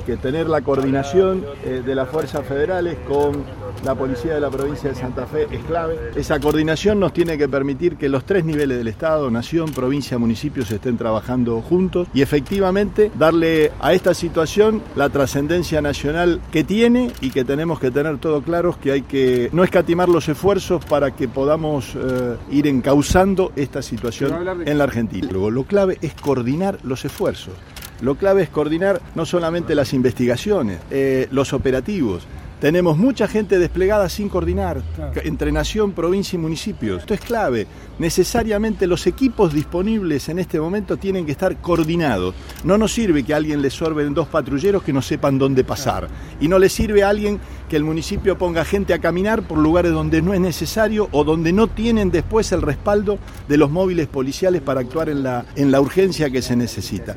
que tener la coordinación de las fuerzas federales con la policía de la provincia de Santa Fe es clave. Esa coordinación nos tiene que permitir que los tres niveles del Estado, nación, provincia, municipios, estén trabajando juntos y efectivamente darle a esta situación la trascendencia nacional que tiene y que tenemos que tener todo claros que hay que no escatimar los esfuerzos para que podamos ir encauzando esta situación en la Argentina. Luego, lo clave es coordinar los esfuerzos. Lo clave es coordinar no solamente las investigaciones, los operativos. Tenemos mucha gente desplegada sin coordinar, entre nación, provincia y municipios. Esto es clave. Necesariamente los equipos disponibles en este momento tienen que estar coordinados. No nos sirve que a alguien le sorben 2 patrulleros que no sepan dónde pasar. Y no le sirve a alguien que el municipio ponga gente a caminar por lugares donde no es necesario o donde no tienen después el respaldo de los móviles policiales para actuar en la urgencia que se necesita.